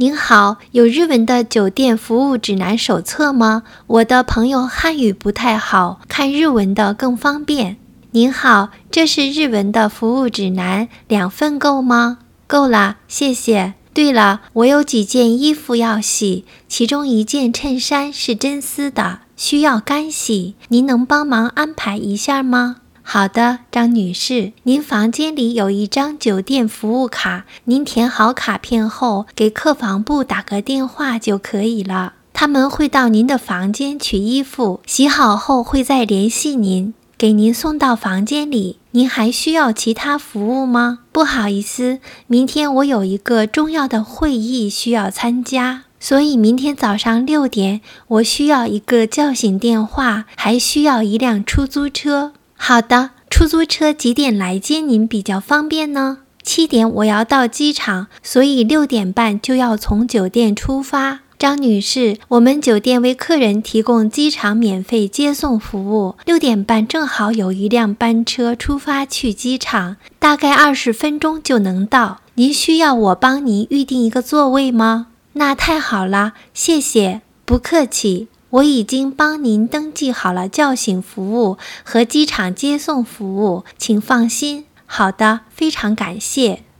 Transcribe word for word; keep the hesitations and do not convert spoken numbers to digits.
您好，有日文的酒店服务指南手册吗？我的朋友汉语不太好，看日文的更方便。您好，这是日文的服务指南，两份够吗？够了，谢谢。对了，我有几件衣服要洗，其中一件衬衫是真丝的，需要干洗，您能帮忙安排一下吗？好的，张女士，您房间里有一张酒店服务卡，您填好卡片后，给客房部打个电话就可以了。他们会到您的房间取衣服，洗好后会再联系您，给您送到房间里。您还需要其他服务吗？不好意思，明天我有一个重要的会议需要参加，所以明天早上六点，我需要一个叫醒电话，还需要一辆出租车。好的，出租车几点来接您比较方便呢？七点我要到机场，所以六点半就要从酒店出发。张女士，我们酒店为客人提供机场免费接送服务，六点半正好有一辆班车出发去机场，大概二十分钟就能到。您需要我帮您预定一个座位吗？那太好了，谢谢，不客气。我已经帮您登记好了叫醒服务和机场接送服务，请放心。好的，非常感谢。